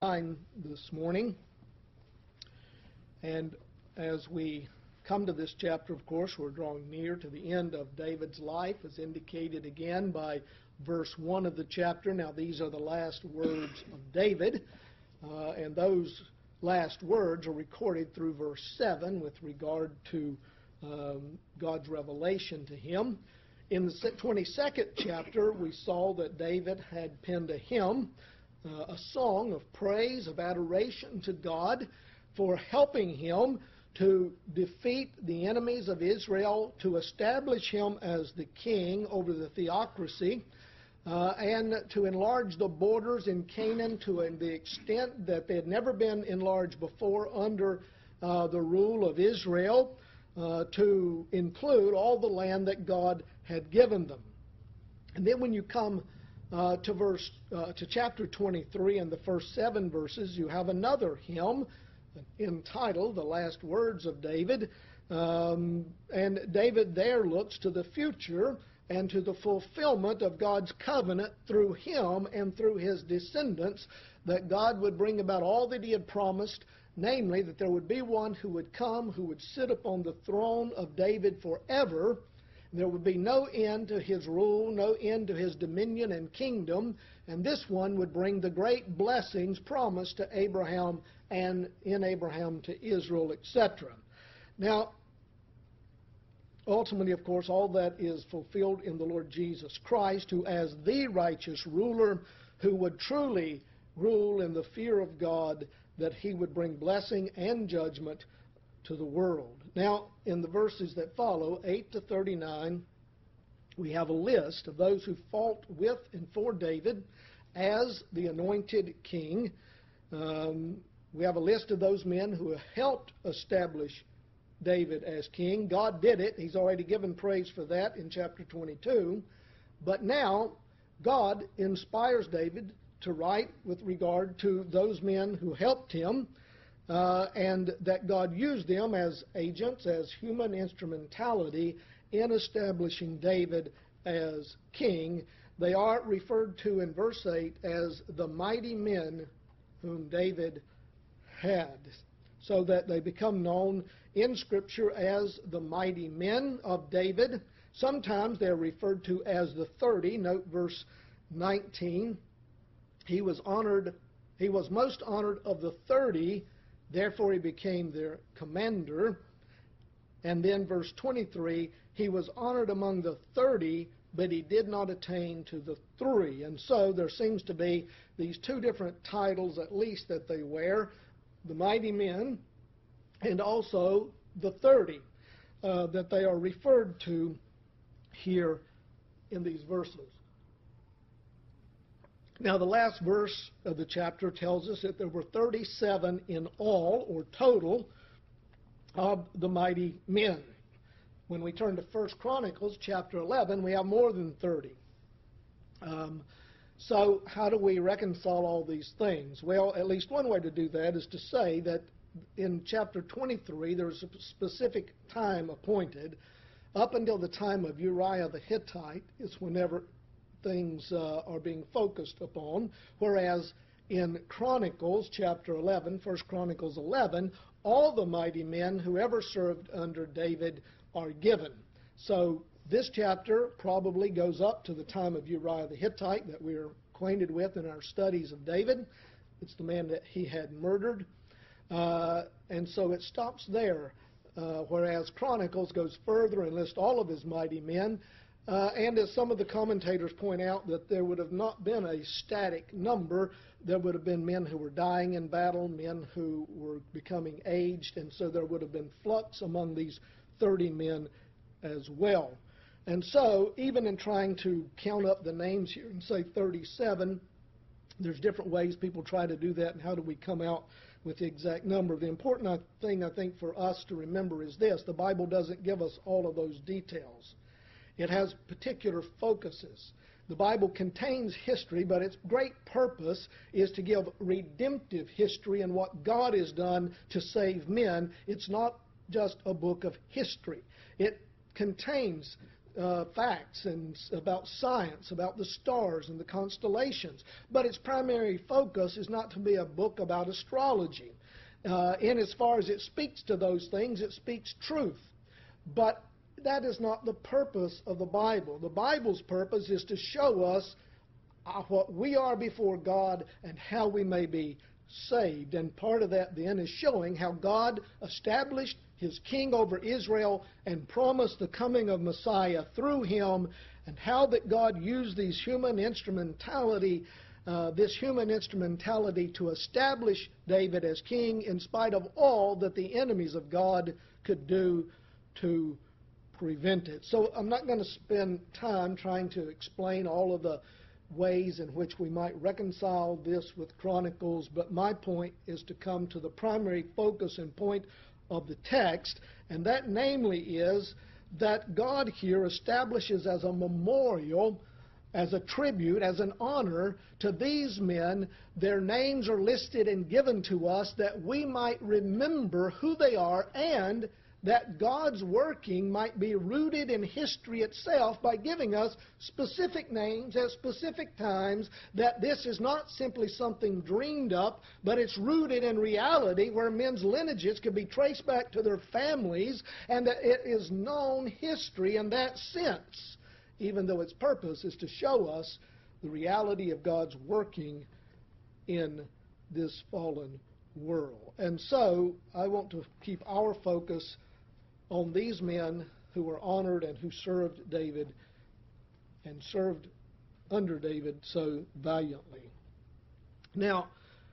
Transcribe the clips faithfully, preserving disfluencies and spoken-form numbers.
nine this morning. And as we come to this chapter, of course, we're drawing near to the end of David's life, as indicated again by verse one of the chapter. Now, these are the last words of David, uh, and those last words are recorded through verse seven with regard to um, God's revelation to him. In the twenty-second chapter, we saw that David had penned a hymn, uh, a song of praise, of adoration to God for helping him to defeat the enemies of Israel, to establish him as the king over the theocracy, uh, and to enlarge the borders in Canaan to the extent that they had never been enlarged before under uh, the rule of Israel, uh, to include all the land that God had given them. And then when you come uh, to verse uh, to chapter twenty-three and the first seven verses, you have another hymn entitled The Last Words of David. Um, and David there looks to the future and to the fulfillment of God's covenant through him and through his descendants, that God would bring about all that he had promised, namely that there would be one who would come, who would sit upon the throne of David forever. There would be no end to his rule, no end to his dominion and kingdom, and this one would bring the great blessings promised to Abraham and in Abraham to Israel, et cetera. Now, ultimately, of course, all that is fulfilled in the Lord Jesus Christ, who as the righteous ruler, who would truly rule in the fear of God, that he would bring blessing and judgment to the world. Now, in the verses that follow, eight to thirty-nine, we have a list of those who fought with and for David as the anointed king. Um, we have a list of those men who helped establish David as king. God did it. He's already given praise for that in chapter twenty-two. But now, God inspires David to write with regard to those men who helped him, Uh, and that God used them as agents, as human instrumentality in establishing David as king. They are referred to in verse eight as the mighty men whom David had, so that they become known in Scripture as the mighty men of David. Sometimes they're referred to as the thirty. Note verse nineteen. He was honored, he was most honored of the thirty, therefore he became their commander. And then verse twenty-three, he was honored among the thirty, but he did not attain to the three. And so there seems to be these two different titles at least that they wear, the mighty men and also the thirty, uh, that they are referred to here in these verses. Now, the last verse of the chapter tells us that there were thirty-seven in all, or total, of the mighty men. When we turn to First Chronicles chapter eleven, we have more than thirty. Um, so how do we reconcile all these things? Well, at least one way to do that is to say that in chapter twenty-three, there is a specific time appointed. Up until the time of Uriah the Hittite is whenever things uh, are being focused upon, whereas in Chronicles chapter eleven, First Chronicles eleven, all the mighty men who ever served under David are given. So this chapter probably goes up to the time of Uriah the Hittite that we're acquainted with in our studies of David. It's the man that he had murdered. Uh, and so it stops there, uh, whereas Chronicles goes further and lists all of his mighty men. Uh, and as some of the commentators point out, that there would have not been a static number. There would have been men who were dying in battle, men who were becoming aged, and so there would have been flux among these thirty men as well. And so, even in trying to count up the names here and say thirty-seven, there's different ways people try to do that, and how do we come out with the exact number. The important thing, I think, for us to remember is this: the Bible doesn't give us all of those details. It has particular focuses. The Bible contains history, but its great purpose is to give redemptive history and what God has done to save men. It's not just a book of history. It contains uh, facts and about science, about the stars and the constellations. But its primary focus is not to be a book about astrology. Uh, in as far as it speaks to those things, it speaks truth. But that is not the purpose of the Bible. The Bible's purpose is to show us uh, what we are before God and how we may be saved. And part of that then is showing how God established His king over Israel and promised the coming of Messiah through him, and how that God used these human instrumentality, uh, this human instrumentality to establish David as king in spite of all that the enemies of God could do to prevent it. So I'm not going to spend time trying to explain all of the ways in which we might reconcile this with Chronicles, but my point is to come to the primary focus and point of the text, and that namely is that God here establishes as a memorial, as a tribute, as an honor to these men. Their names are listed and given to us that we might remember who they are, and that God's working might be rooted in history itself by giving us specific names at specific times, that this is not simply something dreamed up, but it's rooted in reality where men's lineages can be traced back to their families, and that it is known history in that sense, even though its purpose is to show us the reality of God's working in this fallen world. And so I want to keep our focus on these men who were honored and who served David and served under David so valiantly. Now,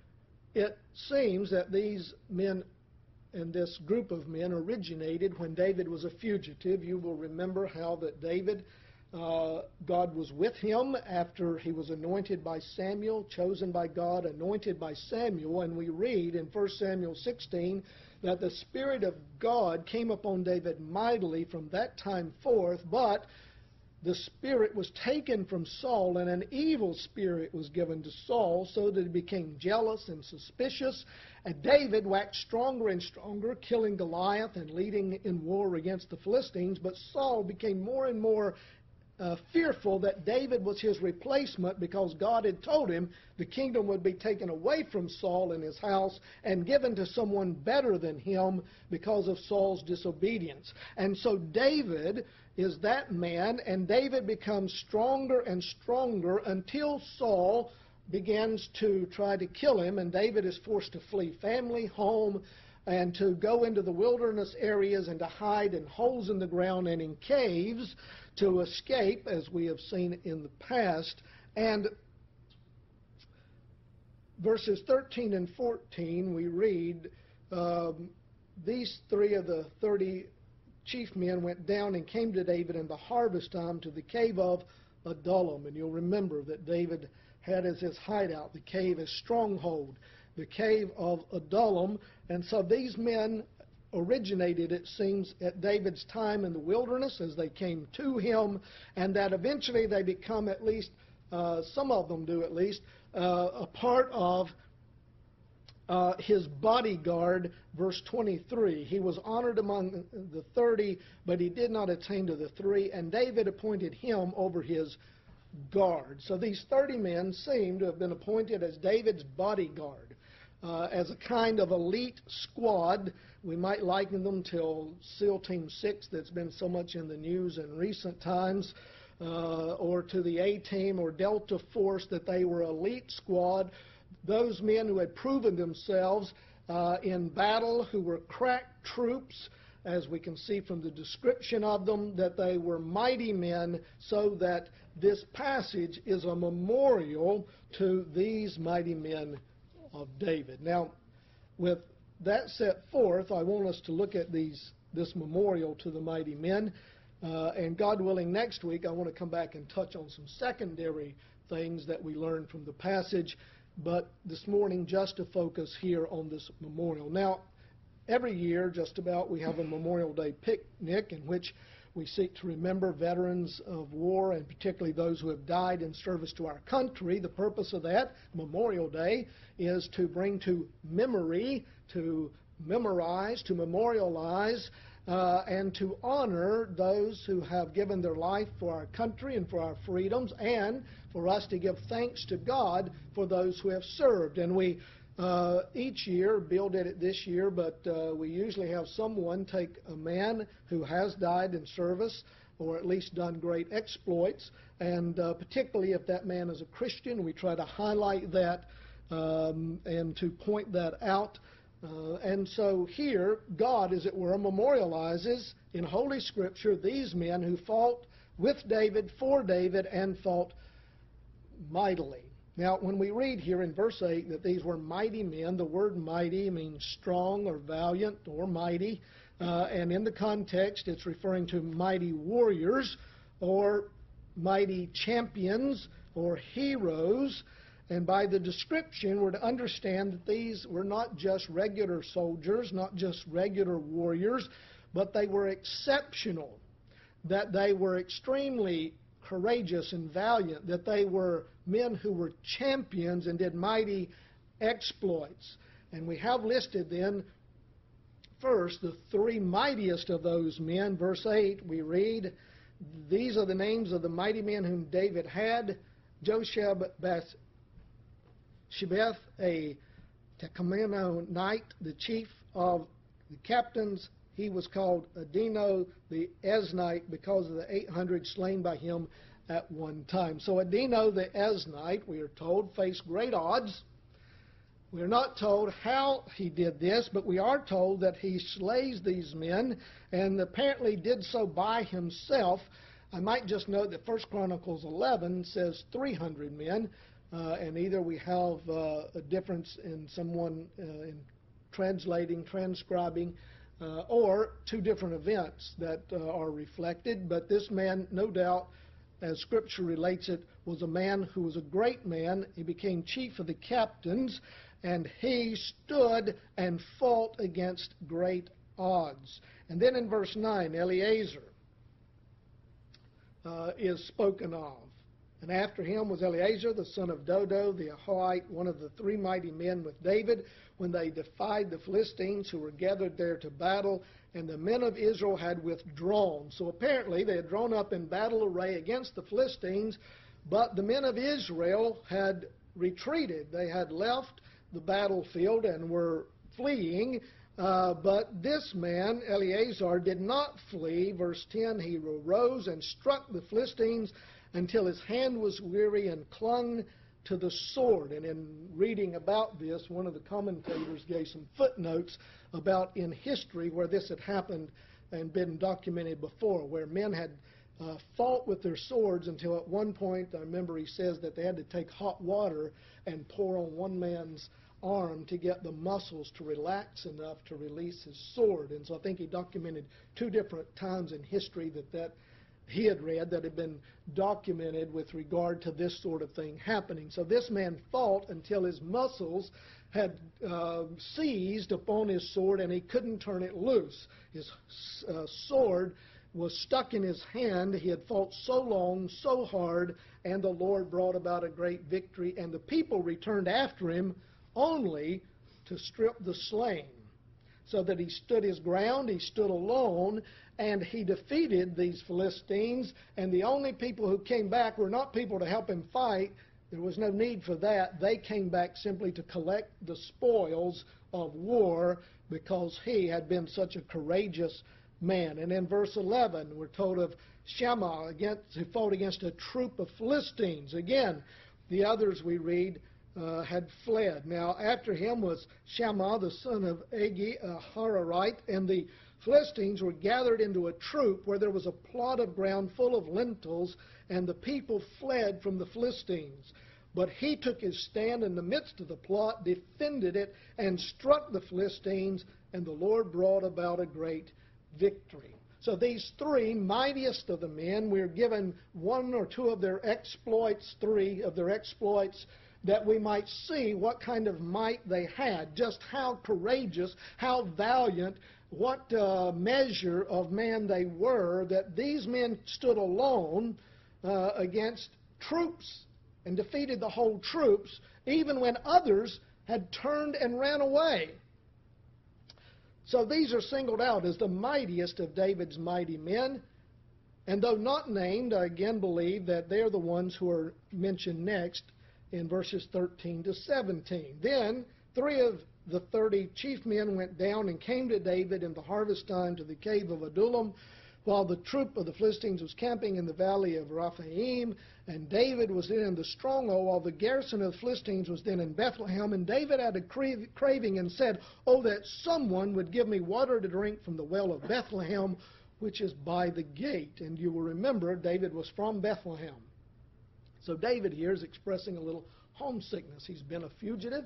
it seems that these men and this group of men originated when David was a fugitive. You will remember how that David, uh, God was with him after he was anointed by Samuel, chosen by God, anointed by Samuel, and we read in First Samuel sixteen that the Spirit of God came upon David mightily from that time forth, but the Spirit was taken from Saul, and an evil spirit was given to Saul, so that he became jealous and suspicious. And David waxed stronger and stronger, killing Goliath and leading in war against the Philistines. But Saul became more and more Uh, fearful that David was his replacement, because God had told him the kingdom would be taken away from Saul and his house and given to someone better than him because of Saul's disobedience. And so David is that man, and David becomes stronger and stronger until Saul begins to try to kill him, and David is forced to flee family, home, and to go into the wilderness areas and to hide in holes in the ground and in caves to escape, as we have seen in the past. And verses thirteen and fourteen, we read, um, these three of the thirty chief men went down and came to David in the harvest time to the cave of Adullam. And you'll remember that David had as his hideout the cave, his stronghold, the cave of Adullam. And so these men originated, it seems, at David's time in the wilderness as they came to him, and that eventually they become, at least uh, some of them do at least, uh, a part of uh, his bodyguard. Verse twenty-three, he was honored among the thirty, but he did not attain to the three, and David appointed him over his guard. So these thirty men seem to have been appointed as David's bodyguard, uh, as a kind of elite squad. We might liken them to SEAL Team six that's been so much in the news in recent times, uh, or to the A-Team or Delta Force, that they were elite squad. Those men who had proven themselves uh, in battle, who were crack troops, as we can see from the description of them, that they were mighty men, so that this passage is a memorial to these mighty men of David. Now, with that set forth, I want us to look at these this memorial to the mighty men. Uh, and God willing, next week I want to come back and touch on some secondary things that we learned from the passage. But this morning, just to focus here on this memorial. Now, every year, just about, we have a Memorial Day picnic in which we seek to remember veterans of war, and particularly those who have died in service to our country. The purpose of that Memorial Day is to bring to memory, to memorize, to memorialize uh, and to honor those who have given their life for our country and for our freedoms, and for us to give thanks to God for those who have served. And we uh, each year, Bill did it this year, but uh, we usually have someone take a man who has died in service or at least done great exploits, and uh, particularly if that man is a Christian, we try to highlight that um, and to point that out. Uh, and so here, God, as it were, memorializes in Holy Scripture these men who fought with David, for David, and fought mightily. Now, when we read here in verse eight that these were mighty men, the word mighty means strong or valiant or mighty. Uh, and in the context, it's referring to mighty warriors or mighty champions or heroes. And by the description, we're to understand that these were not just regular soldiers, not just regular warriors, but they were exceptional, that they were extremely courageous and valiant, that they were men who were champions and did mighty exploits. And we have listed then first the three mightiest of those men. Verse eight, we read, "These are the names of the mighty men whom David had: Josheb-Bashebeth, a Tekomonite, the chief of the captains. He was called Adino the Eznite because of the eight hundred slain by him at one time." So Adino the Eznite, we are told, faced great odds. We are not told how he did this, but we are told that he slays these men, and apparently did so by himself. I might just note that First Chronicles eleven says three hundred men, uh, and either we have uh, a difference in someone uh, in translating, transcribing, uh, or two different events that uh, are reflected. But this man, no doubt, as Scripture relates it, was a man who was a great man. He became chief of the captains, and he stood and fought against great odds. And then in verse nine, Eleazar uh, is spoken of. "And after him was Eleazar, the son of Dodo, the Ahohite, one of the three mighty men with David, when they defied the Philistines who were gathered there to battle, and the men of Israel had withdrawn." So apparently they had drawn up in battle array against the Philistines, but the men of Israel had retreated. They had left the battlefield and were fleeing. Uh, but this man, Eleazar, did not flee. Verse ten, "He arose and struck the Philistines until his hand was weary and clung to the sword." And in reading about this, one of the commentators gave some footnotes about in history where this had happened and been documented before, where men had uh, fought with their swords until at one point, I remember he says that they had to take hot water and pour on one man's arm to get the muscles to relax enough to release his sword. And so I think he documented two different times in history that that he had read that had been documented with regard to this sort of thing happening. So this man fought until his muscles had uh, seized upon his sword and he couldn't turn it loose. His uh, sword was stuck in his hand. He had fought so long, so hard, and the Lord brought about a great victory, and the people returned after him only to strip the slain. So that he stood his ground, he stood alone, and he defeated these Philistines. And the only people who came back were not people to help him fight. There was no need for that. They came back simply to collect the spoils of war because he had been such a courageous man. And in verse eleven, we're told of Shammah against, who fought against a troop of Philistines. Again, the others we read Uh, had fled. Now, after him was Shammah, the son of Agi, a Hararite, and the Philistines were gathered into a troop where there was a plot of ground full of lentils, and the people fled from the Philistines. But he took his stand in the midst of the plot, defended it, and struck the Philistines, and the Lord brought about a great victory. So these three mightiest of the men, we're given one or two of their exploits, three of their exploits, that we might see what kind of might they had, just how courageous, how valiant, what uh, measure of man they were, that these men stood alone uh, against troops and defeated the whole troops, even when others had turned and ran away. So these are singled out as the mightiest of David's mighty men. And though not named, I again believe that they're the ones who are mentioned next in verses thirteen to seventeen. Then three of the thirty chief men went down and came to David in the harvest time to the cave of Adullam, while the troop of the Philistines was camping in the valley of Rephaim. And David was then in the stronghold, while the garrison of the Philistines was then in Bethlehem. And David had a craving and said, "Oh, that someone would give me water to drink from the well of Bethlehem, which is by the gate." And you will remember, David was from Bethlehem. So David here is expressing a little homesickness. He's been a fugitive,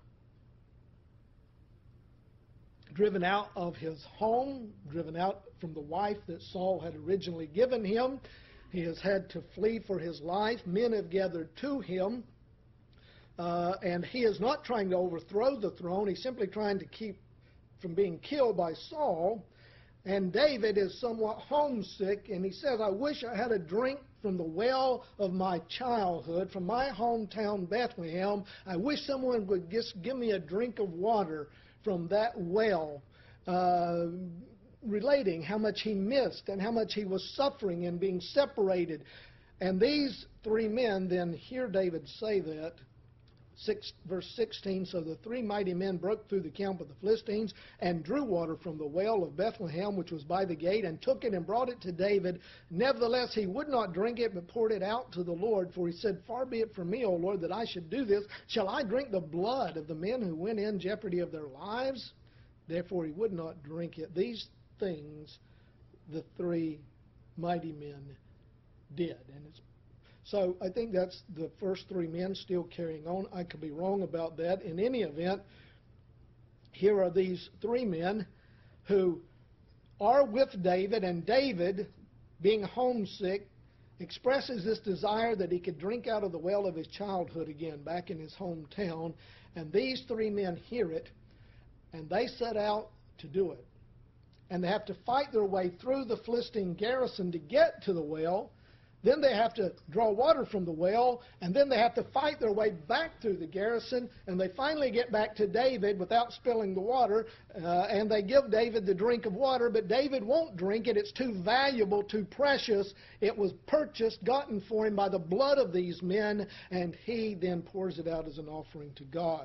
driven out of his home, driven out from the wife that Saul had originally given him. He has had to flee for his life. Men have gathered to him. Uh, and he is not trying to overthrow the throne. He's simply trying to keep from being killed by Saul. And David is somewhat homesick, and he says, "I wish I had a drink from the well of my childhood, from my hometown Bethlehem. I wish someone would just give me a drink of water from that well," uh, relating how much he missed and how much he was suffering and being separated. And these three men then hear David say that. Six, verse sixteen, "So the three mighty men broke through the camp of the Philistines and drew water from the well of Bethlehem, which was by the gate, and took it and brought it to David. Nevertheless, he would not drink it, but poured it out to the Lord. For he said, 'Far be it from me, O Lord, that I should do this. Shall I drink the blood of the men who went in jeopardy of their lives?' Therefore he would not drink it." These things the three mighty men did. And it's So I think that's the first three men still carrying on. I could be wrong about that. In any event, here are these three men who are with David, and David, being homesick, expresses this desire that he could drink out of the well of his childhood again, back in his hometown. And these three men hear it, and they set out to do it. And they have to fight their way through the Philistine garrison to get to the well. Then they have to draw water from the well, and then they have to fight their way back through the garrison, and they finally get back to David without spilling the water, uh, and they give David the drink of water, but David won't drink it. It's too valuable, too precious. It was purchased, gotten for him by the blood of these men, and he then pours it out as an offering to God.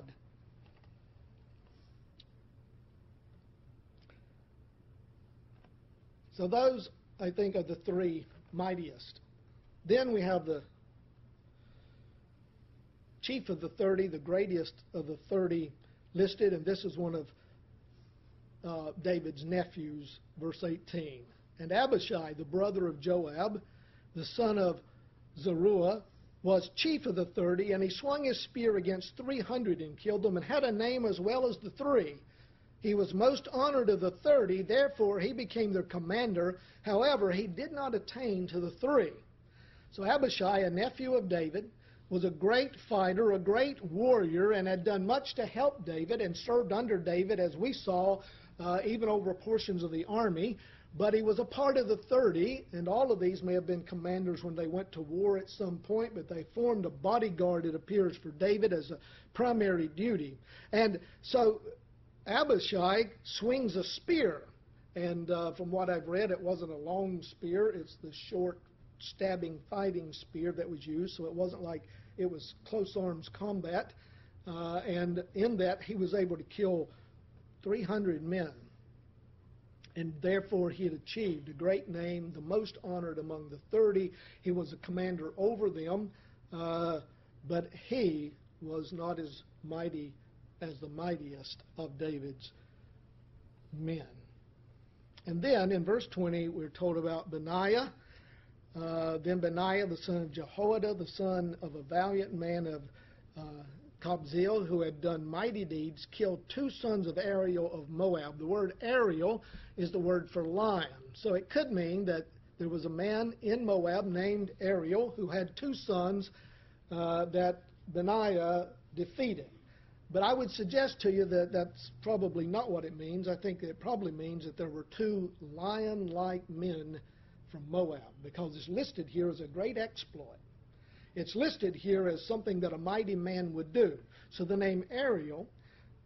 So those, I think, are the three mightiest. Then we have the chief of the thirty, the greatest of the thirty listed, and this is one of uh, David's nephews, verse eighteen. "And Abishai, the brother of Joab, the son of Zeruiah, was chief of the thirty, and he swung his spear against three hundred and killed them, and had a name as well as the three. He was most honored of the thirty, therefore he became their commander. However, he did not attain to the three." So Abishai, a nephew of David, was a great fighter, a great warrior, and had done much to help David and served under David, as we saw, uh, even over portions of the army. But he was a part of the thirty, and all of these may have been commanders when they went to war at some point, but they formed a bodyguard, it appears, for David as a primary duty. And so Abishai swings a spear, and uh, from what I've read, it wasn't a long spear. It's the short stabbing fighting spear that was used, so it wasn't like it was close arms combat. Uh, and in that, he was able to kill three hundred men. And therefore, he had achieved a great name, the most honored among the thirty. He was a commander over them, uh, but he was not as mighty as the mightiest of David's men. And then in verse twenty, we're told about Benaiah. Uh, then Benaiah, the son of Jehoiada, the son of a valiant man of uh, Kabzeel, who had done mighty deeds, killed two sons of Ariel of Moab. The word Ariel is the word for lion. So it could mean that there was a man in Moab named Ariel who had two sons uh, that Benaiah defeated. But I would suggest to you that that's probably not what it means. I think it probably means that there were two lion-like men from Moab, because it's listed here as a great exploit. It's listed here as something that a mighty man would do. So the name Ariel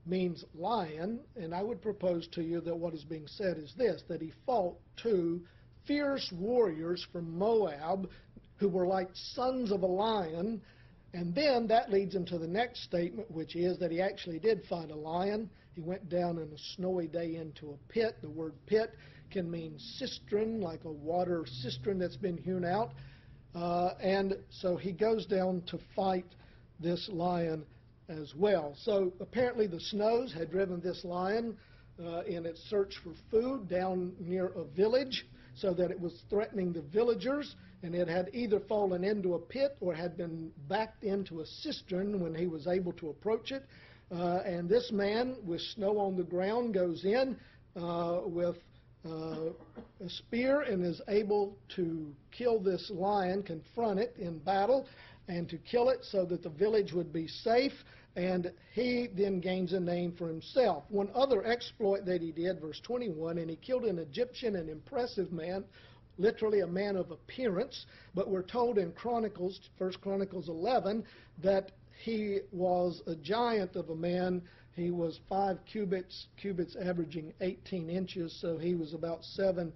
means lion, and I would propose to you that what is being said is this, that he fought two fierce warriors from Moab who were like sons of a lion, and then that leads into the next statement, which is that he actually did fight a lion. He went down on a snowy day into a pit. The word pit can mean cistern, like a water cistern that's been hewn out. Uh, and so he goes down to fight this lion as well. So apparently the snows had driven this lion uh, in its search for food down near a village, so that it was threatening the villagers, and it had either fallen into a pit or had been backed into a cistern when he was able to approach it. Uh, and this man, with snow on the ground, goes in uh, with uh, a spear and is able to kill this lion, confront it in battle, and to kill it so that the village would be safe. And he then gains a name for himself. One other exploit that he did, verse twenty-one, and he killed an Egyptian, an impressive man, literally a man of appearance. But we're told in Chronicles, First Chronicles eleven, that he was a giant of a man. He was five cubits, cubits averaging eighteen inches, so he was about seven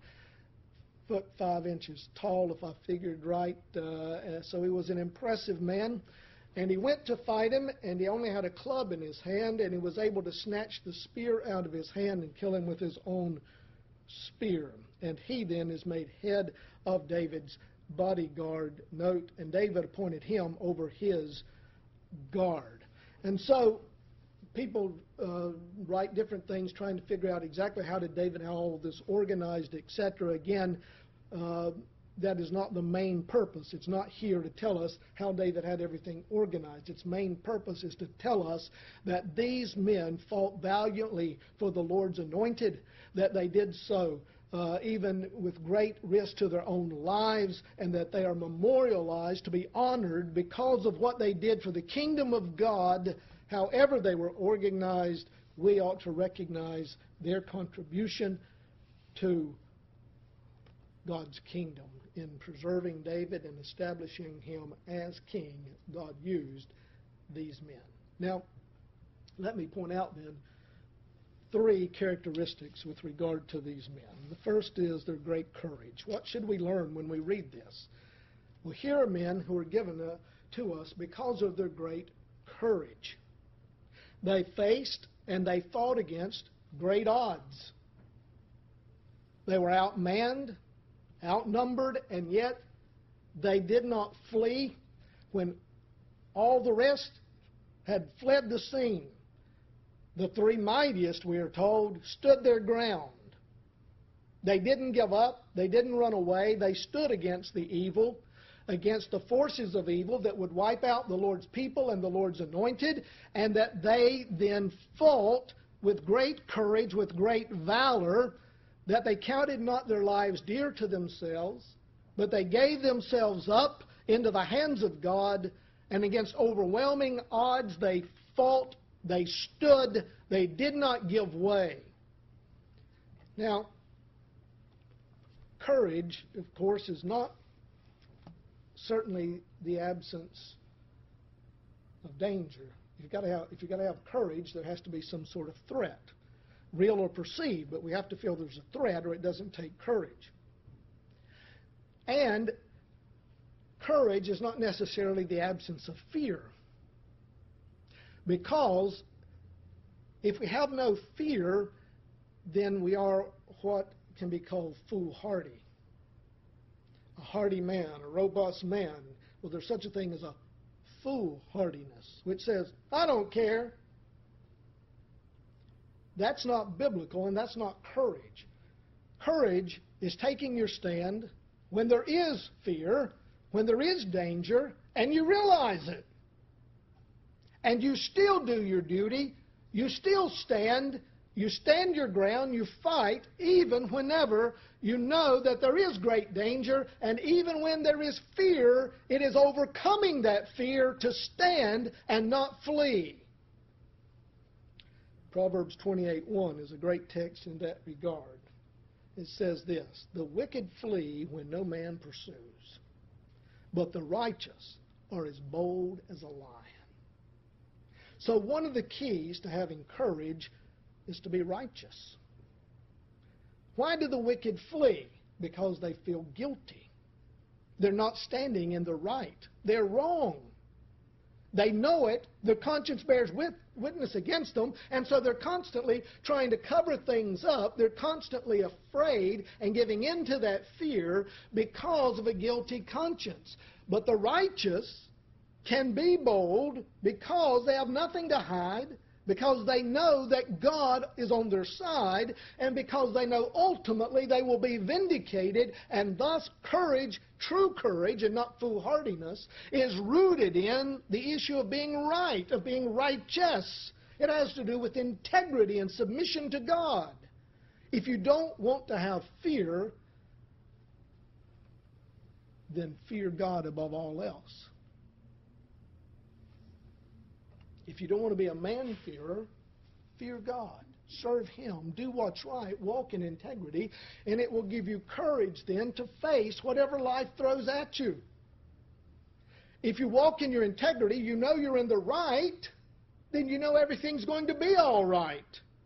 foot five inches tall, if I figured right. Uh, so he was an impressive man. And he went to fight him, and he only had a club in his hand, and he was able to snatch the spear out of his hand and kill him with his own spear. And he then is made head of David's bodyguard. Note, and David appointed him over his guard. And so people uh, write different things trying to figure out exactly how did David have all of this organized, et cetera. Again, uh, that is not the main purpose. It's not here to tell us how David had everything organized. Its main purpose is to tell us that these men fought valiantly for the Lord's anointed, that they did so uh, even with great risk to their own lives, and that they are memorialized to be honored because of what they did for the kingdom of God. However they were organized, we ought to recognize their contribution to God's kingdom. In preserving David and establishing him as king, God used these men. Now, let me point out then three characteristics with regard to these men. The first is their great courage. What should we learn when we read this? Well, here are men who are given uh, to us because of their great courage. They faced and they fought against great odds. They were outmanned, outnumbered, and yet they did not flee when all the rest had fled the scene. The three mightiest, we are told, stood their ground. They didn't give up. They didn't run away. They stood against the evil, against the forces of evil that would wipe out the Lord's people and the Lord's anointed, and that they then fought with great courage, with great valor, that they counted not their lives dear to themselves, but they gave themselves up into the hands of God, and against overwhelming odds they fought, they stood, they did not give way. Now, courage, of course, is not certainly the absence of danger. You've got to have, if you've got to have courage, there has to be some sort of threat, real or perceived, but we have to feel there's a threat or it doesn't take courage. And courage is not necessarily the absence of fear, because if we have no fear, then we are what can be called foolhardy. A hardy man, a robust man. Well, there's such a thing as a foolhardiness, which says, I don't care. That's not biblical, and that's not courage. Courage is taking your stand when there is fear, when there is danger, and you realize it. And you still do your duty. You still stand. You stand your ground. You fight, even whenever you know that there is great danger. And even when there is fear, it is overcoming that fear to stand and not flee. Proverbs twenty-eight one is a great text in that regard. It says this, the wicked flee when no man pursues, but the righteous are as bold as a lion. So one of the keys to having courage is to be righteous. Why do the wicked flee? Because they feel guilty. They're not standing in the right. They're wrong. They know it. Their conscience bears with, witness against them, and so they're constantly trying to cover things up. They're constantly afraid and giving in to that fear because of a guilty conscience. But the righteous can be bold because they have nothing to hide, because they know that God is on their side, and because they know ultimately they will be vindicated, and thus courage, true courage and not foolhardiness, is rooted in the issue of being right, of being righteous. It has to do with integrity and submission to God. If you don't want to have fear, then fear God above all else. If you don't want to be a man-fearer, fear God. Serve Him. Do what's right. Walk in integrity. And it will give you courage then to face whatever life throws at you. If you walk in your integrity, you know you're in the right, then you know everything's going to be all right.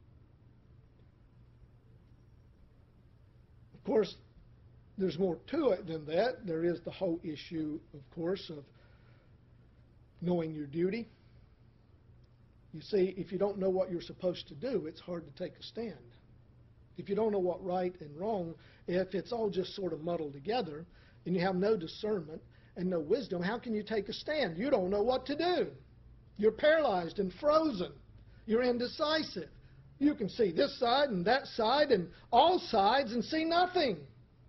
Of course, there's more to it than that. There is the whole issue, of course, of knowing your duty. You see, if you don't know what you're supposed to do, it's hard to take a stand. If you don't know what right and wrong, if it's all just sort of muddled together, and you have no discernment and no wisdom, how can you take a stand? You don't know what to do. You're paralyzed and frozen. You're indecisive. You can see this side and that side and all sides and see nothing.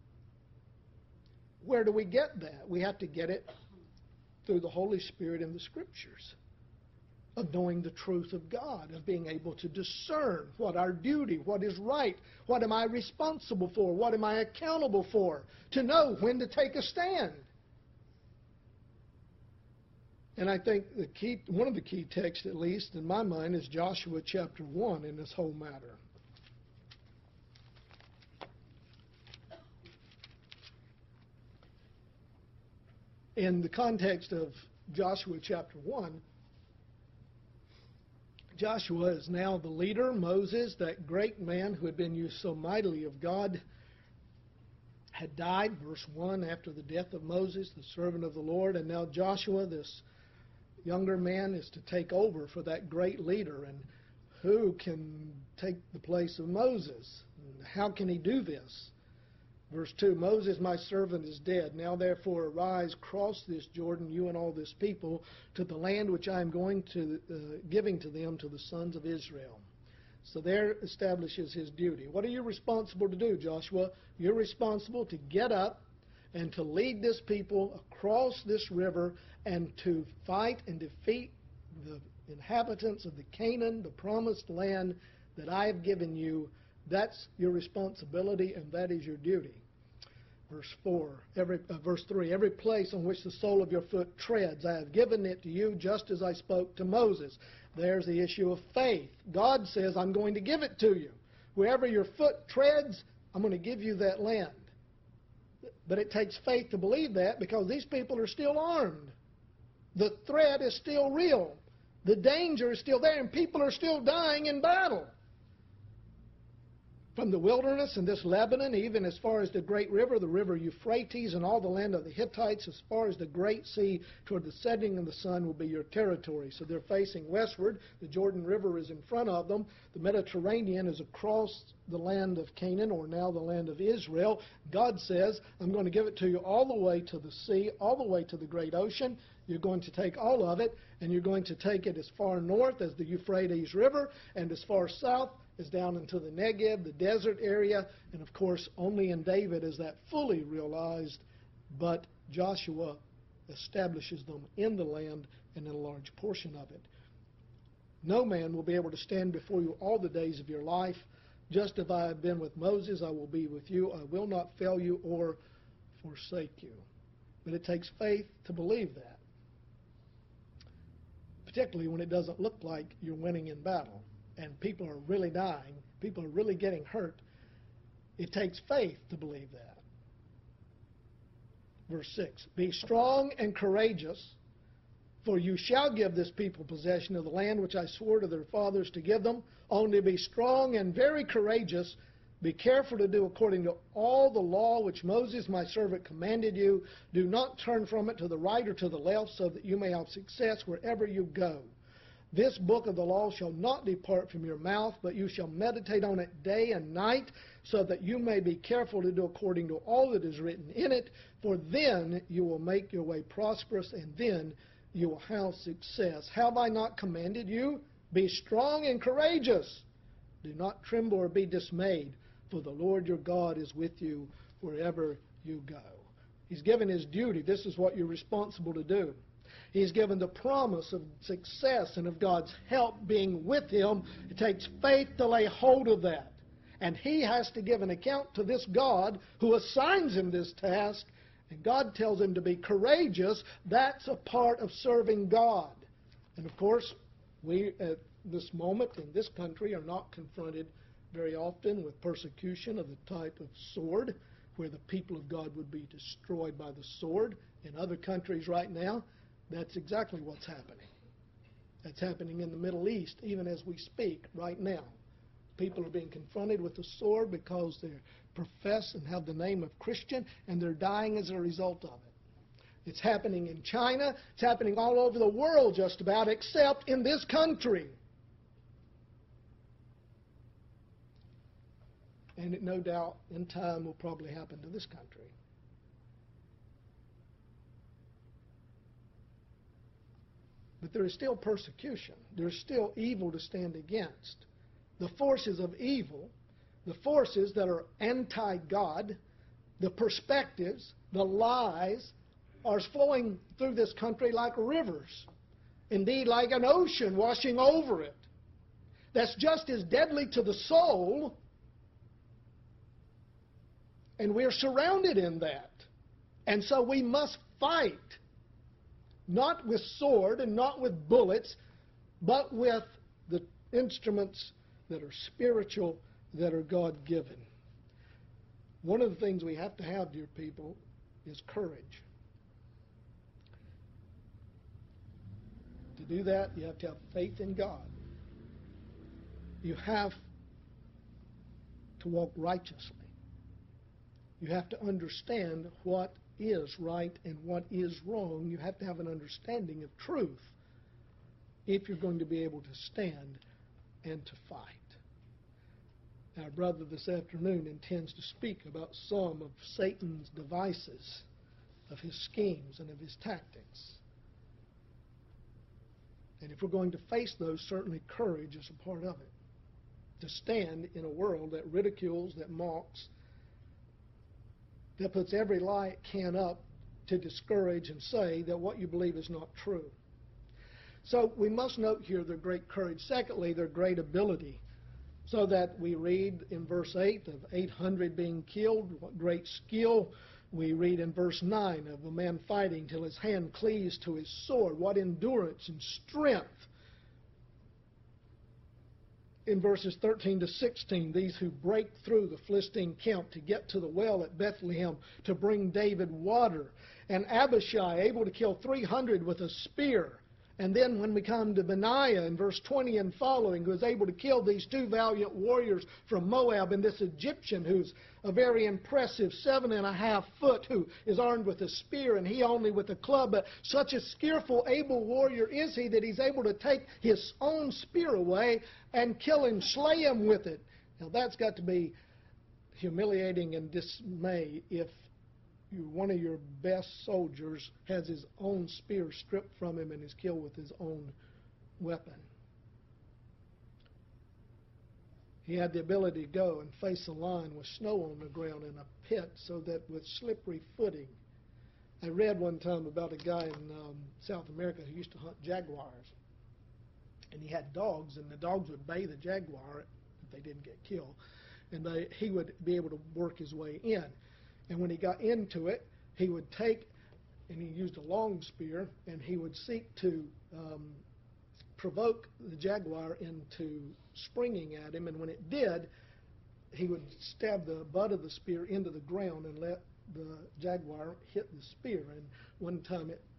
Where do we get that? We have to get it through the Holy Spirit in the Scriptures, of knowing the truth of God, of being able to discern what our duty, what is right, what am I responsible for, what am I accountable for, to know when to take a stand. And I think the key, one of the key texts, at least in my mind, is Joshua chapter one in this whole matter. In the context of Joshua chapter one, Joshua is now the leader. Moses, that great man who had been used so mightily of God, had died, verse one, after the death of Moses, the servant of the Lord. And now Joshua, this younger man, is to take over for that great leader. And who can take the place of Moses? And how can he do this? Verse two, Moses, my servant, is dead. Now therefore arise, cross this Jordan, you and all this people, to the land which I am going to, uh, giving to them, to the sons of Israel. So there establishes his duty. What are you responsible to do, Joshua? You're responsible to get up and to lead this people across this river and to fight and defeat the inhabitants of the Canaan, the promised land that I have given you. That's your responsibility, and that is your duty. Verse four, every uh, verse three, every place on which the sole of your foot treads, I have given it to you, just as I spoke to Moses. There's the issue of faith. God says, I'm going to give it to you. Wherever your foot treads, I'm going to give you that land. But it takes faith to believe that, because these people are still armed. The threat is still real. The danger is still there, and people are still dying in battle. From the wilderness and this Lebanon, even as far as the great river, the river Euphrates, and all the land of the Hittites, as far as the great sea toward the setting of the sun, will be your territory. So they're facing westward. The Jordan River is in front of them. The Mediterranean is across the land of Canaan, or now the land of Israel. God says, I'm going to give it to you all the way to the sea, all the way to the great ocean. You're going to take all of it, and you're going to take it as far north as the Euphrates River, and as far south is down into the Negev, the desert area. And of course, only in David is that fully realized, but Joshua establishes them in the land and in a large portion of it. No man will be able to stand before you all the days of your life. Just as I have been with Moses, I will be with you. I will not fail you or forsake you. But it takes faith to believe that, particularly when it doesn't look like you're winning in battle and people are really dying, people are really getting hurt. It takes faith to believe that. Verse six, be strong and courageous, For you shall give this people possession of the land which I swore to their fathers to give them. Only be strong and very courageous. Be careful to do according to all the law which Moses my servant commanded you. Do not turn from it to the right or to the left, so that you may have success wherever you go. This book of the law shall not depart from your mouth, but you shall meditate on it day and night, so that you may be careful to do according to all that is written in it. For then you will make your way prosperous, and then you will have success. Have I not commanded you? Be strong and courageous. Do not tremble or be dismayed, for the Lord your God is with you wherever you go. He's given his duty. This is what you're responsible to do. He's given the promise of success and of God's help being with him. It takes faith to lay hold of that. And he has to give an account to this God who assigns him this task. And God tells him to be courageous. That's a part of serving God. And of course, we at this moment in this country are not confronted very often with persecution of the type of sword, where the people of God would be destroyed by the sword. In other countries right now, that's exactly what's happening. That's happening in the Middle East, even as we speak right now. People are being confronted with the sword because they profess and have the name of Christian, and they're dying as a result of it. It's happening in China. It's happening all over the world just about, except in this country. And it no doubt in time will probably happen to this country. But there is still persecution. There is still evil to stand against. The forces of evil, the forces that are anti-God, the perspectives, the lies, are flowing through this country like rivers. Indeed, like an ocean washing over it. That's just as deadly to the soul. And we're surrounded in that. And so we must fight. Not with sword and not with bullets, but with the instruments that are spiritual, that are God-given. One of the things we have to have, dear people, is courage. To do that, you have to have faith in God. You have to walk righteously. You have to understand what is right and what is wrong. You have to have an understanding of truth if you're going to be able to stand and to fight. Our brother this afternoon intends to speak about some of Satan's devices, of his schemes and of his tactics. And if we're going to face those, certainly courage is a part of it. To stand in a world that ridicules, that mocks, that puts every lie it can up to discourage and say that what you believe is not true. So we must note here their great courage. Secondly, their great ability. So that we read in verse eight of eight hundred being killed, what great skill. We read in verse nine of a man fighting till his hand cleaves to his sword. What endurance and strength. In verses thirteen to sixteen, these who break through the Philistine camp to get to the well at Bethlehem to bring David water. And Abishai able to kill three hundred with a spear. And then when we come to Benaiah in verse twenty and following, who is able to kill these two valiant warriors from Moab, and this Egyptian who's a very impressive seven and a half foot, who is armed with a spear and he only with a club. But such a skillful, able warrior is he that he's able to take his own spear away and kill him, slay him with it. Now that's got to be humiliating and dismay if you, one of your best soldiers has his own spear stripped from him and is killed with his own weapon. He had the ability to go and face a line with snow on the ground in a pit, so that with slippery footing. I read one time about a guy in um, South America who used to hunt jaguars. And he had dogs, and the dogs would bay the jaguar if they didn't get killed. And they, he would be able to work his way in. And when he got into it, he would take, and he used a long spear, and he would seek to um, provoke the jaguar into springing at him. And when it did, he would stab the butt of the spear into the ground and let the jaguar hit the spear. And one time it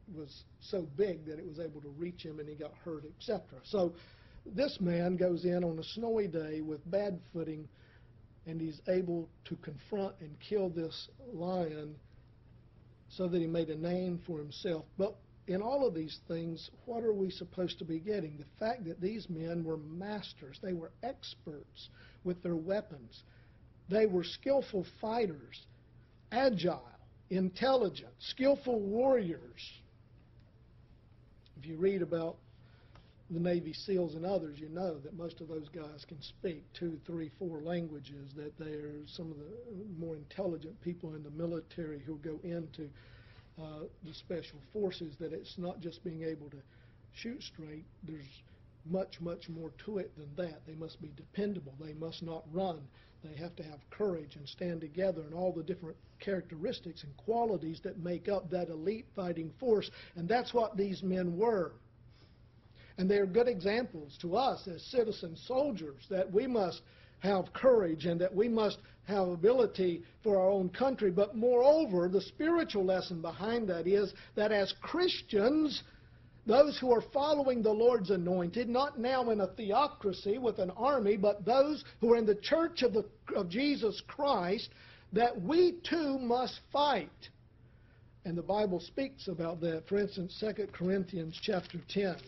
was so big that it was able to reach him and he got hurt, et cetera. So this man goes in on a snowy day with bad footing, and he's able to confront and kill this lion so that he made a name for himself. But in all of these things, what are we supposed to be getting? The fact that these men were masters. They were experts with their weapons. They were skillful fighters, agile, intelligent, skillful warriors. If you read about the Navy SEALs and others, you know that most of those guys can speak two, three, four languages, that they're some of the more intelligent people in the military who go into uh, the special forces, that it's not just being able to shoot straight. There's much, much more to it than that. They must be dependable. They must not run. They have to have courage and stand together, and all the different characteristics and qualities that make up that elite fighting force. And that's what these men were. And they're good examples to us as citizen soldiers, that we must have courage and that we must have ability for our own country. But moreover, the spiritual lesson behind that is that as Christians, those who are following the Lord's anointed, not now in a theocracy with an army, but those who are in the church of, the, of Jesus Christ, that we too must fight. And the Bible speaks about that. For instance, Second Corinthians chapter ten.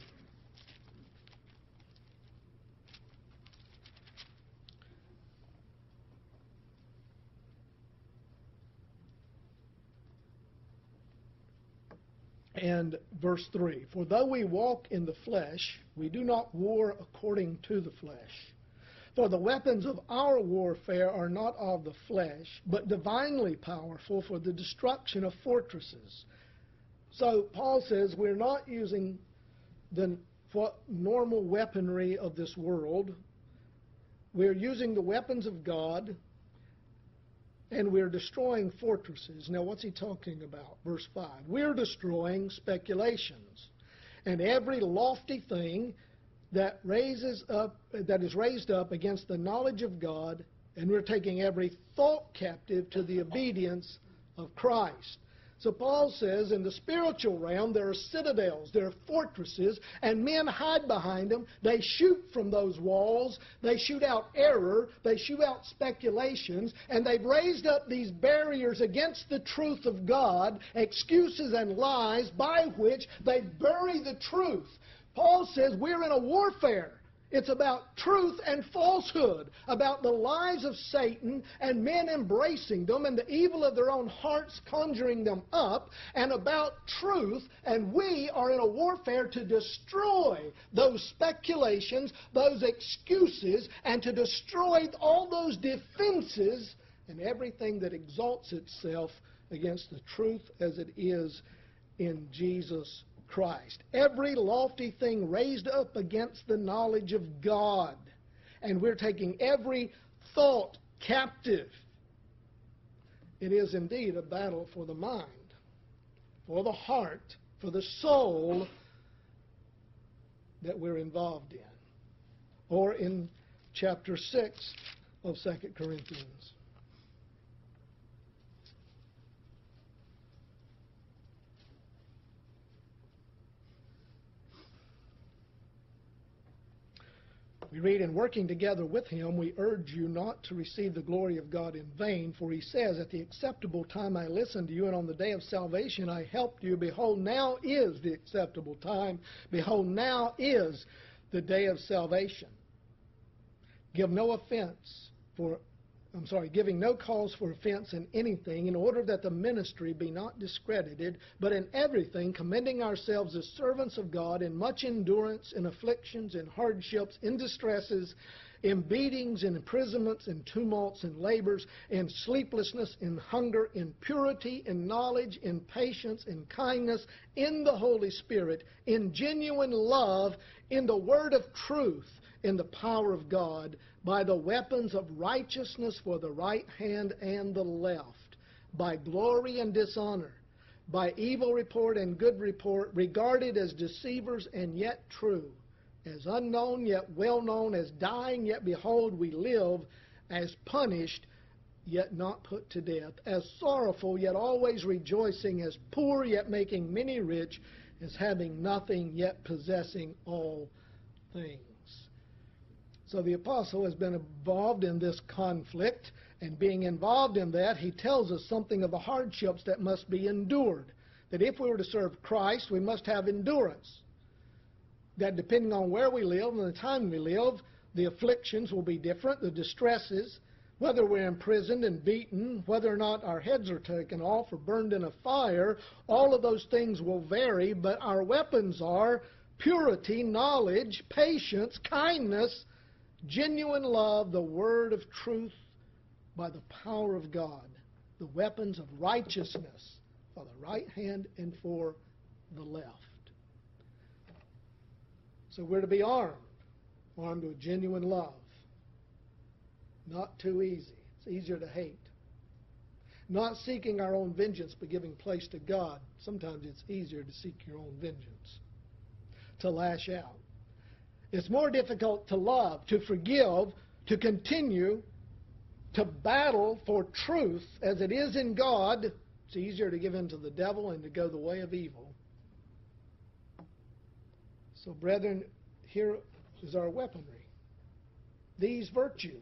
And verse three, for though we walk in the flesh, we do not war according to the flesh. For the weapons of our warfare are not of the flesh, but divinely powerful for the destruction of fortresses. So Paul says we're not using the what, normal weaponry of this world. We're using the weapons of God, and we're destroying fortresses. Now, what's he talking about? Verse five. We're destroying speculations and every lofty thing that raises up, that is raised up against the knowledge of God, and we're taking every thought captive to the obedience of Christ. So Paul says in the spiritual realm there are citadels, there are fortresses, and men hide behind them. They shoot from those walls. They shoot out error. They shoot out speculations. And they've raised up these barriers against the truth of God, excuses and lies by which they bury the truth. Paul says we're in a warfare. It's about truth and falsehood, about the lies of Satan and men embracing them and the evil of their own hearts conjuring them up, and about truth. And we are in a warfare to destroy those speculations, those excuses, and to destroy all those defenses and everything that exalts itself against the truth as it is in Jesus Christ. Every lofty thing raised up against the knowledge of God. And we're taking every thought captive. It is indeed a battle for the mind, for the heart, for the soul that we're involved in. Or in chapter six of Second Corinthians. We read, in working together with him, we urge you not to receive the glory of God in vain. For he says, at the acceptable time I listened to you, and on the day of salvation I helped you. Behold, now is the acceptable time. Behold, now is the day of salvation. Give no offense for, I'm sorry, giving no cause for offense in anything, in order that the ministry be not discredited, but in everything commending ourselves as servants of God, in much endurance, in afflictions, in hardships, in distresses, in beatings, in imprisonments, in tumults, in labors, in sleeplessness, in hunger, in purity, in knowledge, in patience, in kindness, in the Holy Spirit, in genuine love, in the word of truth, in the power of God, by the weapons of righteousness for the right hand and the left, by glory and dishonor, by evil report and good report, regarded as deceivers and yet true, as unknown yet well known, as dying yet behold we live, as punished yet not put to death, as sorrowful, yet always rejoicing, as poor, yet making many rich, as having nothing, yet possessing all things. So the apostle has been involved in this conflict, and being involved in that, he tells us something of the hardships that must be endured. That if we were to serve Christ, we must have endurance. That depending on where we live and the time we live, the afflictions will be different, the distresses, whether we're imprisoned and beaten, whether or not our heads are taken off or burned in a fire, all of those things will vary, but our weapons are purity, knowledge, patience, kindness, genuine love, the word of truth by the power of God, the weapons of righteousness for the right hand and for the left. So we're to be armed, armed with genuine love. Not too easy. It's easier to hate. Not seeking our own vengeance, but giving place to God. Sometimes it's easier to seek your own vengeance, to lash out. It's more difficult to love, to forgive, to continue, to battle for truth as it is in God. It's easier to give in to the devil and to go the way of evil. So, brethren, here is our weaponry. These virtues.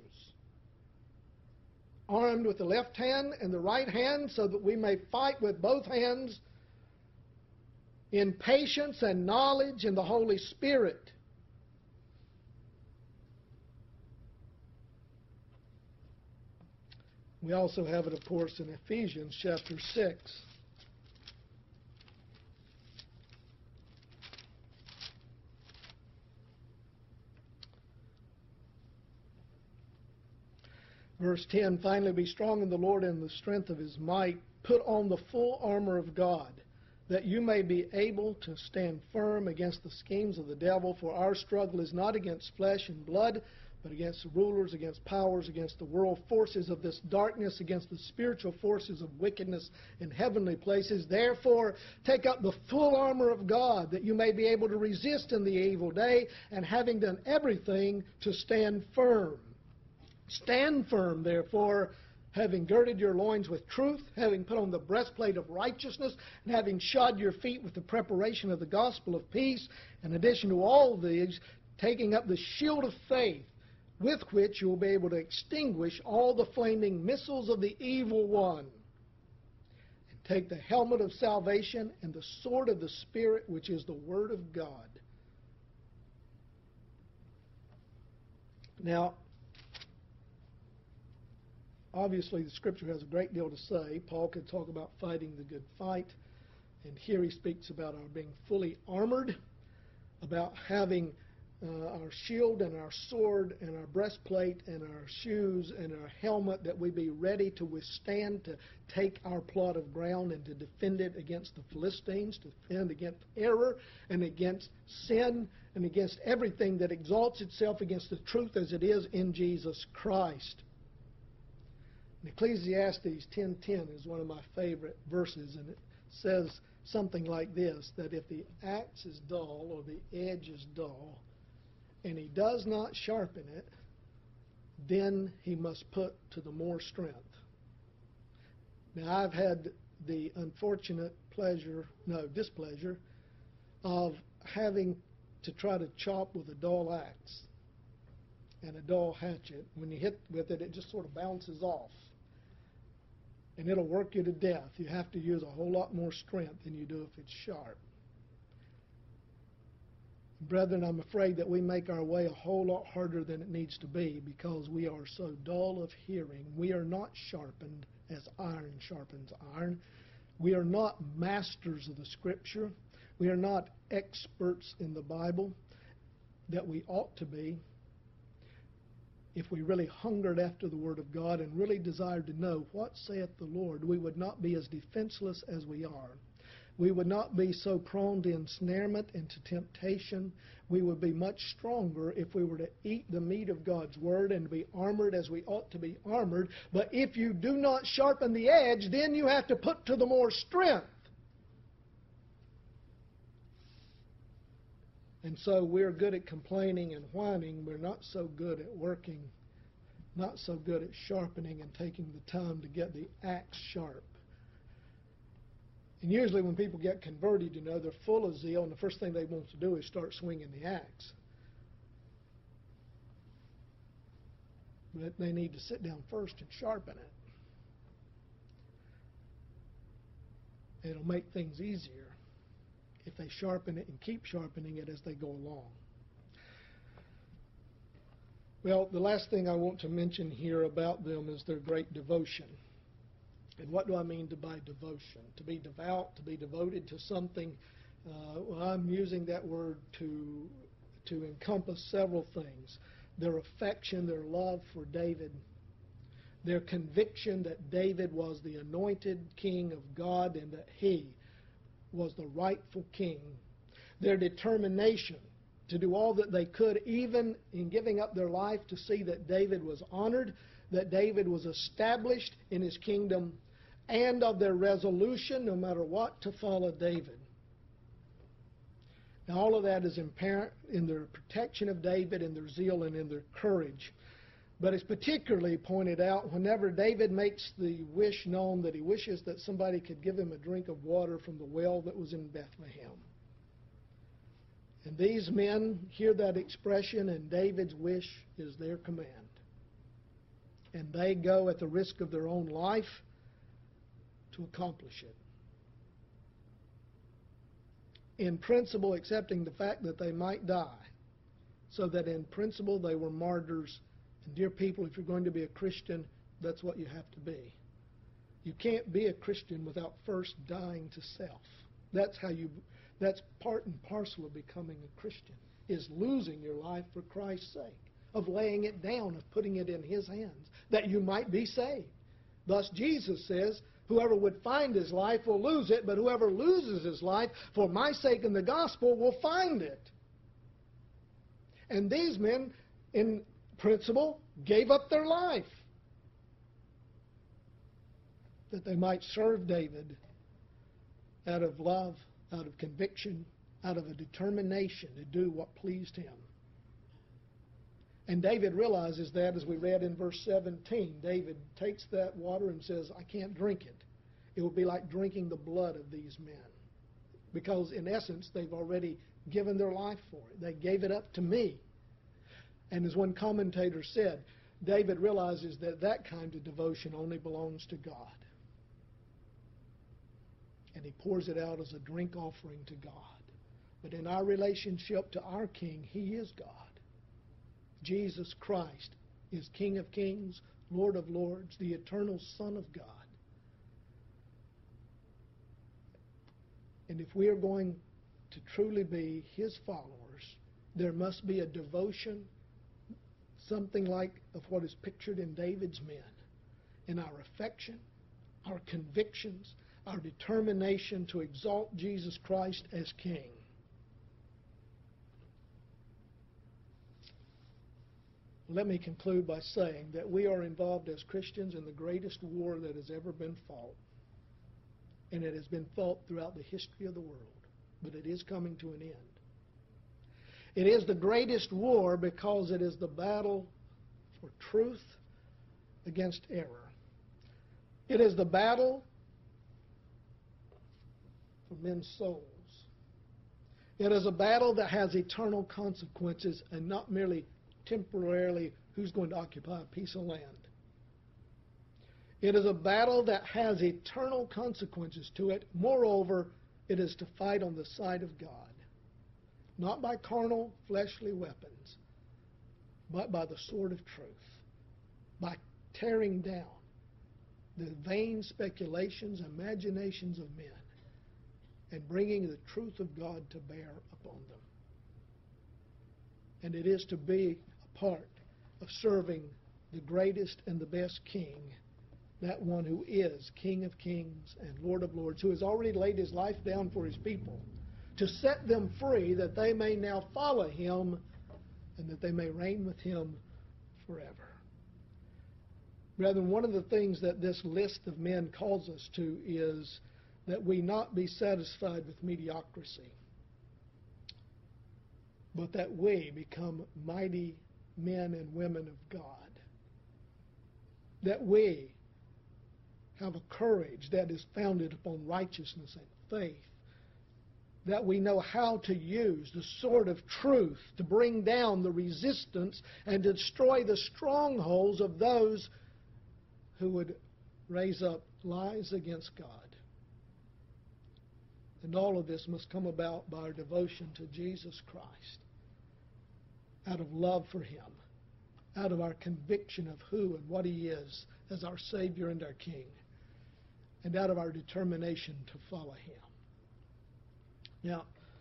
Armed with the left hand and the right hand so that we may fight with both hands in patience and knowledge in the Holy Spirit. We also have it, of course, in Ephesians chapter six. Verse ten, finally be strong in the Lord and the strength of his might. Put on the full armor of God, that you may be able to stand firm against the schemes of the devil. For our struggle is not against flesh and blood, but against the rulers, against powers, against the world forces of this darkness, against the spiritual forces of wickedness in heavenly places. Therefore, take up the full armor of God, that you may be able to resist in the evil day, and having done everything, to stand firm. Stand firm, therefore, having girded your loins with truth, having put on the breastplate of righteousness, and having shod your feet with the preparation of the gospel of peace. In addition to all these, taking up the shield of faith, with which you will be able to extinguish all the flaming missiles of the evil one. And take the helmet of salvation and the sword of the Spirit, which is the Word of God. Now, obviously, the Scripture has a great deal to say. Paul could talk about fighting the good fight, and here he speaks about our being fully armored, about having uh, our shield and our sword and our breastplate and our shoes and our helmet, that we be ready to withstand, to take our plot of ground and to defend it against the Philistines, to defend against error and against sin and against everything that exalts itself against the truth as it is in Jesus Christ. Ecclesiastes ten ten is one of my favorite verses, and it says something like this, that if the axe is dull or the edge is dull, and he does not sharpen it, then he must put to the more strength. Now, I've had the unfortunate pleasure, no, displeasure, of having to try to chop with a dull axe and a dull hatchet. When you hit with it, it just sort of bounces off. And it'll work you to death. You have to use a whole lot more strength than you do if it's sharp. Brethren, I'm afraid that we make our way a whole lot harder than it needs to be because we are so dull of hearing. We are not sharpened as iron sharpens iron. We are not masters of the Scripture. We are not experts in the Bible that we ought to be. If we really hungered after the Word of God and really desired to know what saith the Lord, we would not be as defenseless as we are. We would not be so prone to ensnarement and to temptation. We would be much stronger if we were to eat the meat of God's Word and be armored as we ought to be armored. But if you do not sharpen the edge, then you have to put to the more strength. And so we're good at complaining and whining. We're not so good at working not so good at sharpening and taking the time to get the axe sharp. And usually when people get converted, you know, they're full of zeal, and the first thing they want to do is start swinging the axe. But they need to sit down first and sharpen it. It'll make things easier if they sharpen it and keep sharpening it as they go along. Well, the last thing I want to mention here about them is their great devotion. And what do I mean by devotion? To be devout, to be devoted to something. Uh, well, I'm using that word to, to encompass several things. Their affection, their love for David, their conviction that David was the anointed king of God and that he was the rightful king, their determination to do all that they could, even in giving up their life, to see that David was honored, that David was established in his kingdom, and of their resolution, no matter what, to follow David. Now, all of that is apparent in their protection of David, in their zeal, and in their courage. But it's particularly pointed out whenever David makes the wish known that he wishes that somebody could give him a drink of water from the well that was in Bethlehem. And these men hear that expression, and David's wish is their command. And they go at the risk of their own life to accomplish it. In principle, accepting the fact that they might die, so that in principle they were martyrs. And dear people, if you're going to be a Christian, that's what you have to be. You can't be a Christian without first dying to self. That's how you. That's part and parcel of becoming a Christian, is losing your life for Christ's sake, of laying it down, of putting it in His hands, that you might be saved. Thus Jesus says, whoever would find his life will lose it, but whoever loses his life for my sake and the gospel will find it. And these men, in principle, gave up their life that they might serve David out of love, out of conviction, out of a determination to do what pleased him. And David realizes that, as we read in verse seventeen. David takes that water and says, I can't drink it. It will be like drinking the blood of these men. Because in essence, they've already given their life for it. They gave it up to me. And as one commentator said, David realizes that that kind of devotion only belongs to God. And he pours it out as a drink offering to God. But in our relationship to our King, He is God. Jesus Christ is King of kings, Lord of lords, the eternal Son of God. And if we are going to truly be His followers, there must be a devotion, something like of what is pictured in David's men, in our affection, our convictions, our determination to exalt Jesus Christ as King. Let me conclude by saying that we are involved as Christians in the greatest war that has ever been fought. And it has been fought throughout the history of the world. But it is coming to an end. It is the greatest war because it is the battle for truth against error. It is the battle for men's souls. It is a battle that has eternal consequences and not merely temporarily who's going to occupy a piece of land. It is a battle that has eternal consequences to it. Moreover, it is to fight on the side of God, not by carnal, fleshly weapons, but by the sword of truth, by tearing down the vain speculations, imaginations of men, and bringing the truth of God to bear upon them. And it is to be a part of serving the greatest and the best King, that one who is King of kings and Lord of lords, who has already laid His life down for His people, to set them free that they may now follow Him and that they may reign with Him forever. Brethren, one of the things that this list of men calls us to is that we not be satisfied with mediocrity, but that we become mighty men and women of God, that we have a courage that is founded upon righteousness and faith, that we know how to use the sword of truth to bring down the resistance and destroy the strongholds of those who would raise up lies against God. And all of this must come about by our devotion to Jesus Christ, out of love for Him, out of our conviction of who and what He is as our Savior and our King, and out of our determination to follow Him. Now,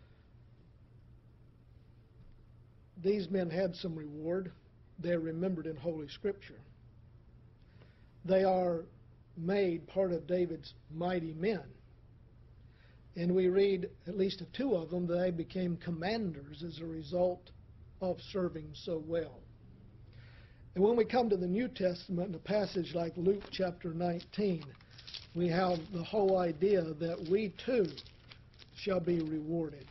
these men had some reward. They're remembered in Holy Scripture. They are made part of David's mighty men. And we read at least of two of them, they became commanders as a result of serving so well. And when we come to the New Testament, in a passage like Luke chapter nineteen, we have the whole idea that we too shall be rewarded.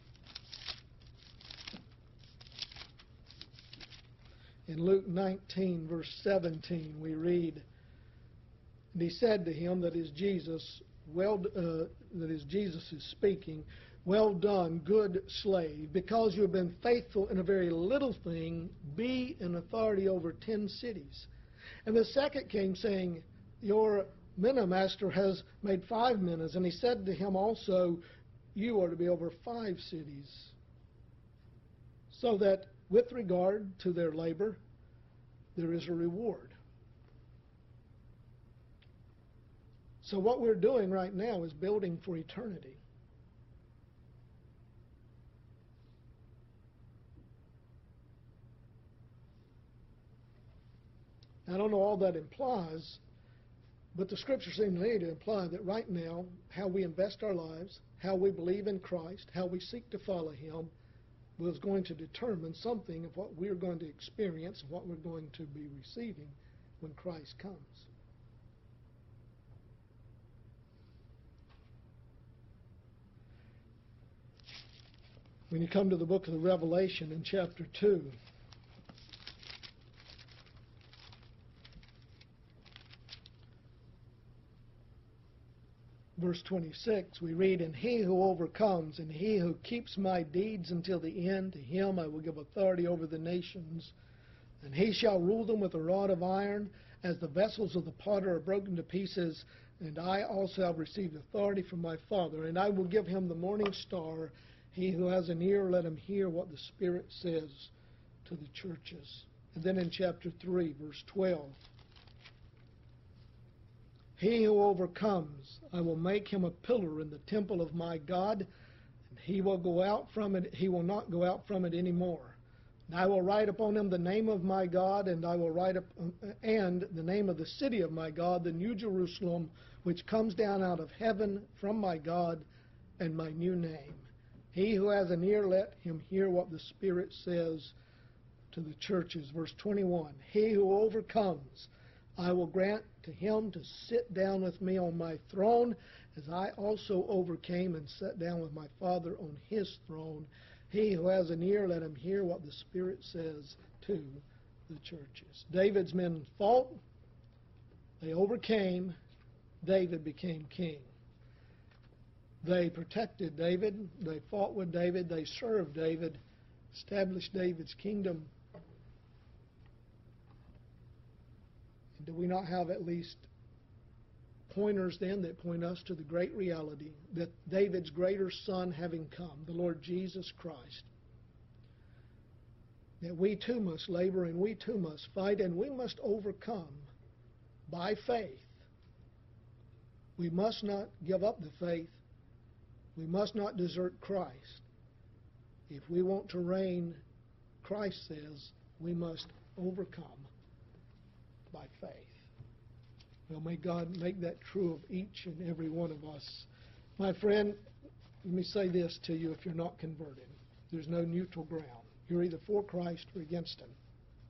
In Luke nineteen, verse seventeen, we read, "And he said to him," that is Jesus, well, uh, that is Jesus is speaking, "Well done, good slave, because you have been faithful in a very little thing, be in authority over ten cities." And the second came, saying, "Your minna-master has made five minas." And he said to him also, "You are to be over five cities." So that with regard to their labor, there is a reward. So what we're doing right now is building for eternity. I don't know all that implies, but the Scripture seems to me to imply that right now, how we invest our lives, how we believe in Christ, how we seek to follow Him, was going to determine something of what we're going to experience and what we're going to be receiving when Christ comes. When you come to the book of the Revelation in chapter two, verse twenty-six, we read, "And he who overcomes, and he who keeps my deeds until the end, to him I will give authority over the nations, and he shall rule them with a rod of iron, as the vessels of the potter are broken to pieces, and I also have received authority from my Father, and I will give him the morning star. He who has an ear, let him hear what the Spirit says to the churches." And then in chapter three, verse twelve, "He who overcomes, I will make him a pillar in the temple of my God, and he will go out from it, he will not go out from it any more. And I will write upon him the name of my God, and I will write up, and the name of the city of my God, the New Jerusalem, which comes down out of heaven from my God, and my new name. He who has an ear, let him hear what the Spirit says to the churches." Verse twenty-one, "He who overcomes, I will grant to him to sit down with me on my throne, as I also overcame and sat down with my Father on his throne. He who has an ear, let him hear what the Spirit says to the churches." David's men fought. They overcame. David became king. They protected David. They fought with David. They served David, established David's kingdom. And do we not have at least pointers then that point us to the great reality that David's greater son having come, the Lord Jesus Christ, that we too must labor and we too must fight and we must overcome by faith. We must not give up the faith. We must not desert Christ. If we want to reign, Christ says, we must overcome by faith. Well, may God make that true of each and every one of us. My friend, let me say this to you if you're not converted. There's no neutral ground. You're either for Christ or against Him.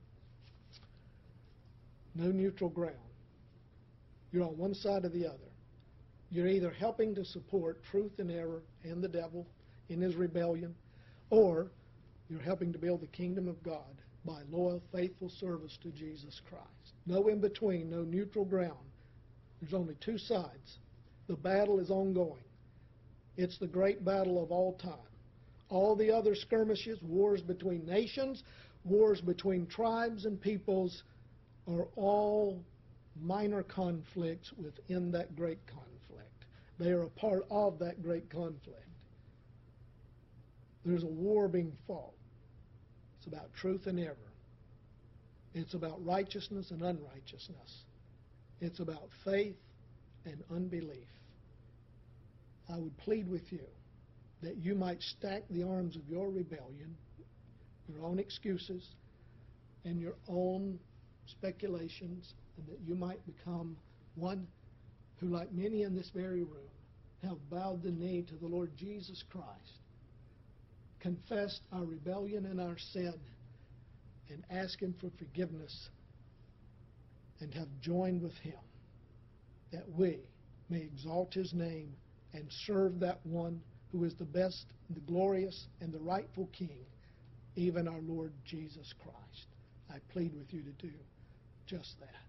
No neutral ground. You're on one side or the other. You're either helping to support truth and error and the devil in his rebellion, or you're helping to build the kingdom of God by loyal, faithful service to Jesus Christ. No in between, no neutral ground. There's only two sides. The battle is ongoing. It's the great battle of all time. All the other skirmishes, wars between nations, wars between tribes and peoples, are all minor conflicts within that great conflict. They are a part of that great conflict. There's a war being fought. It's about truth and error. It's about righteousness and unrighteousness. It's about faith and unbelief. I would plead with you that you might stack the arms of your rebellion, your own excuses, and your own speculations, and that you might become one who, like many in this very room, have bowed the knee to the Lord Jesus Christ, confessed our rebellion and our sin, and asked Him for forgiveness, and have joined with Him, that we may exalt His name and serve that one who is the best, the glorious, and the rightful King, even our Lord Jesus Christ. I plead with you to do just that.